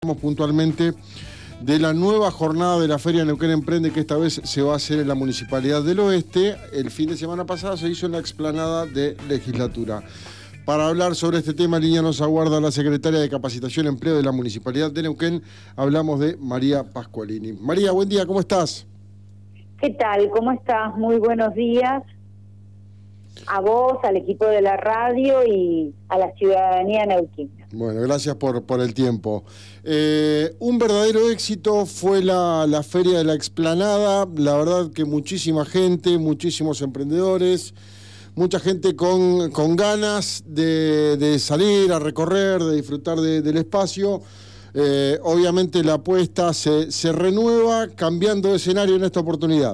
Puntualmente de la nueva jornada de la Feria Neuquén Emprende, que esta vez se va a hacer en la Municipalidad del Oeste. El fin de semana pasado se hizo en la explanada de Legislatura. Para hablar sobre este tema, en línea nos aguarda la secretaria de Capacitación y Empleo de la Municipalidad de Neuquén. Hablamos de María Pascualini. María, buen día, ¿cómo estás? ¿Qué tal? ¿Cómo estás? Muy buenos días a vos, al equipo de la radio y a la ciudadanía neuquina. Bueno, gracias por el tiempo. Un verdadero éxito fue la Feria de la Explanada. La verdad que muchísima gente, muchísimos emprendedores, mucha gente con ganas de salir a recorrer, de disfrutar del espacio. Obviamente la apuesta se renueva cambiando de escenario en esta oportunidad.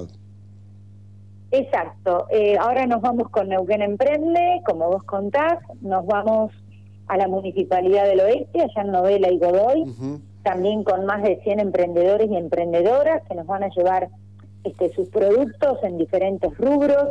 Exacto. Ahora nos vamos con Neuquén Emprende, como vos contás, nos vamos a la Municipalidad del Oeste, allá en Novela y Godoy, también con más de 100 emprendedores y emprendedoras que nos van a llevar sus productos en diferentes rubros,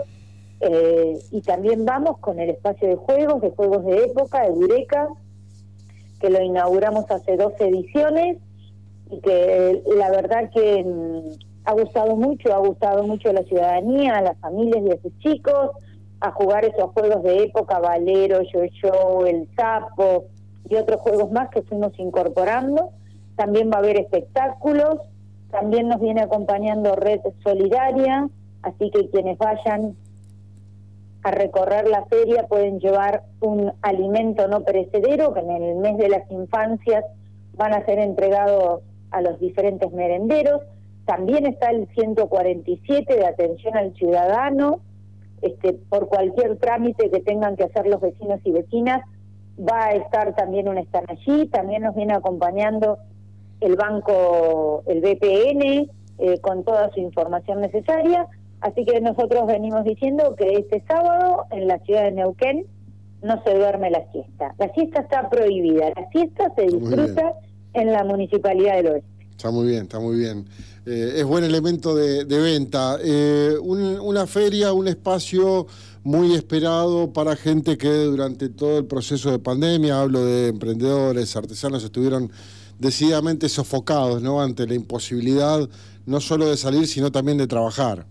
y también vamos con el espacio de juegos de época, de Eureka, que lo inauguramos hace 12 ediciones y que la verdad que ha gustado mucho a la ciudadanía, a las familias y a sus chicos, a jugar esos juegos de época, Valero, Yo-Yo, El Sapo y otros juegos más que fuimos incorporando. También va a haber espectáculos, también nos viene acompañando Red Solidaria, así que quienes vayan a recorrer la feria pueden llevar un alimento no perecedero que en el mes de las infancias van a ser entregados a los diferentes merenderos. También está el 147 de atención al ciudadano, por cualquier trámite que tengan que hacer los vecinos y vecinas, va a estar también un stand allí. También nos viene acompañando el banco, el BPN, con toda su información necesaria. Así que nosotros venimos diciendo que este sábado en la ciudad de Neuquén no se duerme la siesta. La siesta está prohibida, la siesta se disfruta en la Municipalidad del Oeste. Está muy bien, está muy bien. Es buen elemento de venta. Una feria, un espacio muy esperado para gente que durante todo el proceso de pandemia, hablo de emprendedores, artesanos, estuvieron decididamente sofocados, ¿no?, ante la imposibilidad no solo de salir, sino también de trabajar.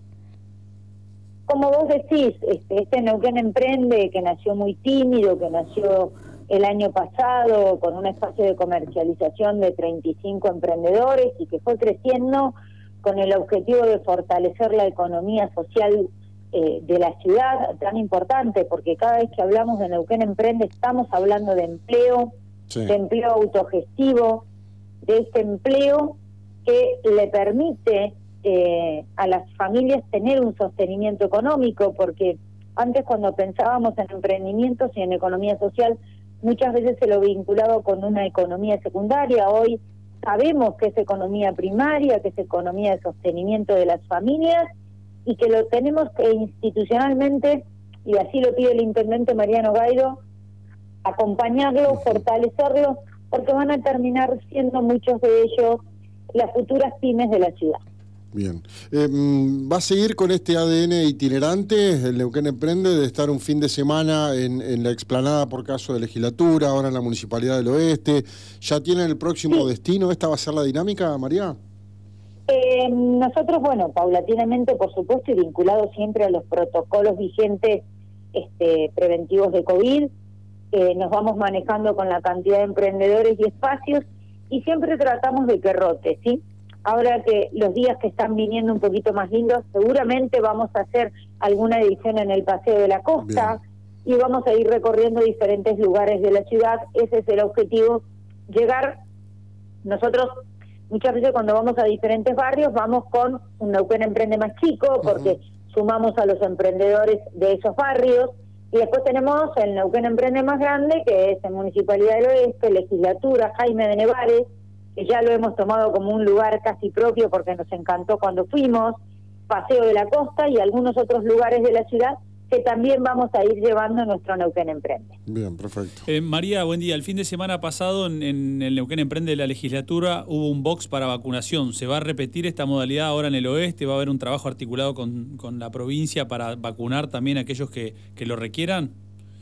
Como vos decís, Neuquén Emprende, que nació muy tímido, que nació el año pasado con un espacio de comercialización de 35 emprendedores y que fue creciendo con el objetivo de fortalecer la economía social de la ciudad, tan importante, porque cada vez que hablamos de Neuquén Emprende estamos hablando de empleo, de empleo autogestivo, de este empleo que le permite a las familias tener un sostenimiento económico, porque antes cuando pensábamos en emprendimientos y en economía social, muchas veces se lo vinculaba con una economía secundaria. Hoy sabemos que es economía primaria, que es economía de sostenimiento de las familias y que lo tenemos que institucionalmente, y así lo pide el intendente Mariano Gaido, acompañarlo, fortalecerlo, porque van a terminar siendo muchos de ellos las futuras pymes de la ciudad. Bien. ¿Va a seguir con este ADN itinerante, el Neuquén Emprende, de estar un fin de semana en la explanada por caso de legislatura, ahora en la Municipalidad del Oeste? ¿Ya tienen el próximo destino? ¿Esta va a ser la dinámica, María? Nosotros, paulatinamente, por supuesto, y vinculado siempre a los protocolos vigentes preventivos de COVID, nos vamos manejando con la cantidad de emprendedores y espacios y siempre tratamos de que rote, ¿sí? Ahora que los días que están viniendo un poquito más lindos, seguramente vamos a hacer alguna edición en el Paseo de la Costa. Bien. Y vamos a ir recorriendo diferentes lugares de la ciudad. Ese es el objetivo, llegar. Nosotros muchas veces cuando vamos a diferentes barrios vamos con un Neuquén Emprende más chico, porque sumamos a los emprendedores de esos barrios, y después tenemos el Neuquén Emprende más grande, que es en Municipalidad del Oeste, Legislatura, Jaime de Nevares, que ya lo hemos tomado como un lugar casi propio porque nos encantó cuando fuimos, Paseo de la Costa y algunos otros lugares de la ciudad que también vamos a ir llevando nuestro Neuquén Emprende. Bien, perfecto. María, buen día. El fin de semana pasado en el Neuquén Emprende de la legislatura hubo un box para vacunación. ¿Se va a repetir esta modalidad ahora en el oeste? ¿Va a haber un trabajo articulado con la provincia para vacunar también a aquellos que lo requieran?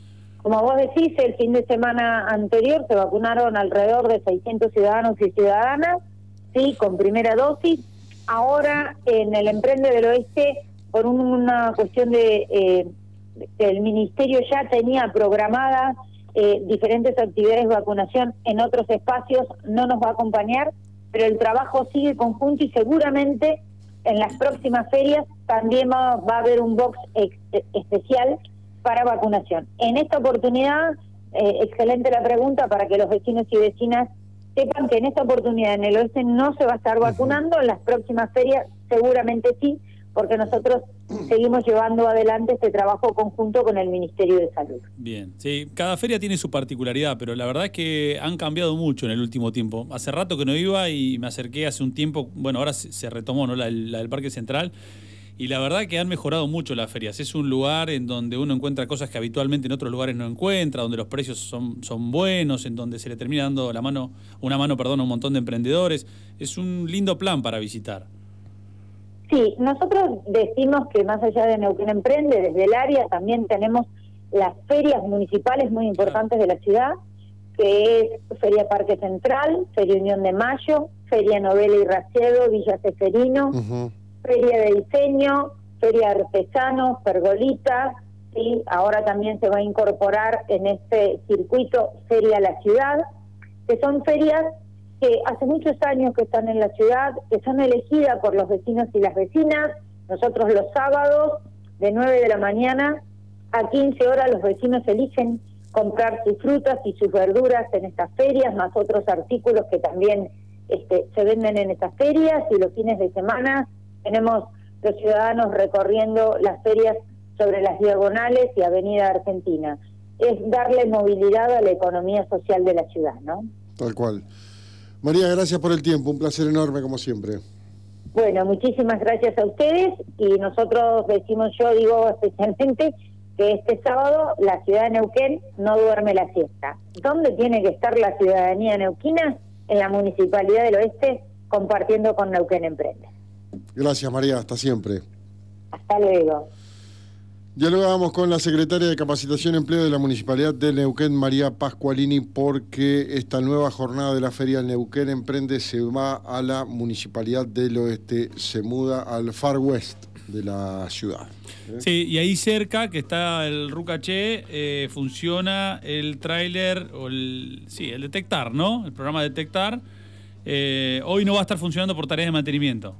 Como vos decís, el fin de semana anterior se vacunaron alrededor de 600 ciudadanos y ciudadanas, sí, con primera dosis. Ahora, en el Emprende del Oeste, por una cuestión de el Ministerio ya tenía programadas diferentes actividades de vacunación en otros espacios, no nos va a acompañar, pero el trabajo sigue conjunto y seguramente en las próximas ferias también va a haber un box especial para vacunación. En esta oportunidad, excelente la pregunta para que los vecinos y vecinas sepan que en esta oportunidad en el oeste no se va a estar vacunando, en las próximas ferias seguramente sí, porque nosotros seguimos llevando adelante este trabajo conjunto con el Ministerio de Salud. Bien, sí, cada feria tiene su particularidad, pero la verdad es que han cambiado mucho en el último tiempo. Hace rato que no iba y me acerqué hace un tiempo, bueno, ahora se retomó, ¿no? la del Parque Central, y la verdad que han mejorado mucho las ferias. Es un lugar en donde uno encuentra cosas que habitualmente en otros lugares no encuentra, donde los precios son buenos, en donde se le termina dando una mano a un montón de emprendedores. Es un lindo plan para visitar. Sí, nosotros decimos que más allá de Neuquén Emprende, desde el área también tenemos las ferias municipales muy importantes de la ciudad, que es Feria Parque Central, Feria Unión de Mayo, Feria Novela y Racedo, Villa Ceferino, Feria de Diseño, Feria de Artesanos, Pergolita, y ahora también se va a incorporar en este circuito Feria La Ciudad, que son ferias que hace muchos años que están en la ciudad, que son elegidas por los vecinos y las vecinas. Nosotros los sábados, de 9 de la mañana a 15 horas, los vecinos eligen comprar sus frutas y sus verduras en estas ferias, más otros artículos que también se venden en estas ferias, y los fines de semana tenemos los ciudadanos recorriendo las ferias sobre las diagonales y Avenida Argentina. Es darle movilidad a la economía social de la ciudad, ¿no? Tal cual. María, gracias por el tiempo, un placer enorme como siempre. Bueno, muchísimas gracias a ustedes, y nosotros digo especialmente que este sábado la ciudad de Neuquén no duerme la siesta. ¿Dónde tiene que estar la ciudadanía neuquina? En la Municipalidad del Oeste, compartiendo con Neuquén Emprende. Gracias, María, hasta siempre. Hasta luego. Dialogábamos con la secretaria de Capacitación y Empleo de la Municipalidad de Neuquén, María Pascualini, porque esta nueva jornada de la Feria Neuquén Emprende se va a la Municipalidad del Oeste, se muda al Far West de la ciudad. Sí, y ahí cerca, que está el Rucaché, funciona el tráiler, el Detectar, ¿no? El programa Detectar. Hoy no va a estar funcionando por tareas de mantenimiento.